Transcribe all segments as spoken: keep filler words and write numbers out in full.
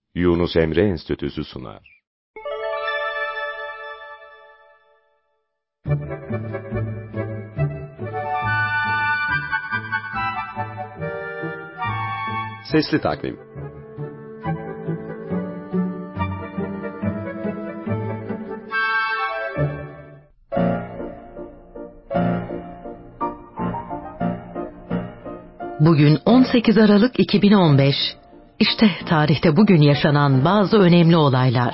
Yunus Emre Enstitüsü sunar. Sesli Takvim. Bugün on sekiz Aralık iki bin on beş. İşte tarihte bugün yaşanan bazı önemli olaylar.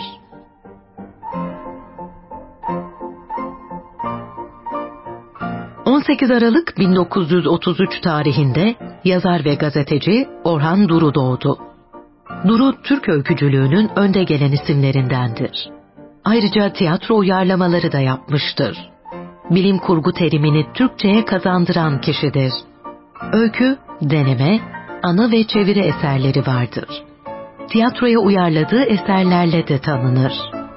on sekiz Aralık bin dokuz yüz otuz üç tarihinde yazar ve gazeteci Orhan Duru doğdu. Duru, Türk öykücülüğünün önde gelen isimlerindendir. Ayrıca tiyatro uyarlamaları da yapmıştır. Bilim kurgu terimini Türkçe'ye kazandıran kişidir. Öykü, deneme, anı ve çeviri eserleri vardır. Tiyatroya uyarladığı eserlerle de tanınır.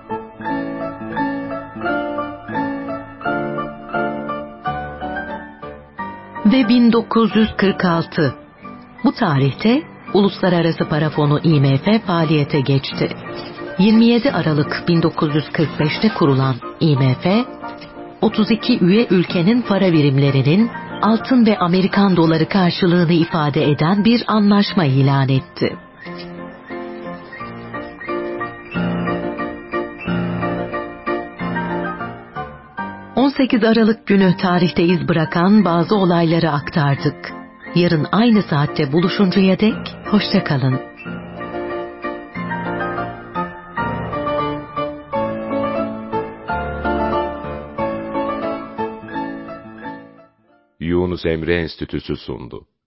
Ve bin dokuz yüz kırk altı. Bu tarihte Uluslararası Para Fonu I M F faaliyete geçti. yirmi yedi Aralık bin dokuz yüz kırk beşte kurulan I M F, otuz iki üye ülkenin para birimlerinin altın ve Amerikan doları karşılığını ifade eden bir anlaşma ilan etti. on sekiz Aralık günü tarihte iz bırakan bazı olayları aktardık. Yarın aynı saatte buluşuncaya dek hoşça kalın. Yunus Emre Enstitüsü sundu.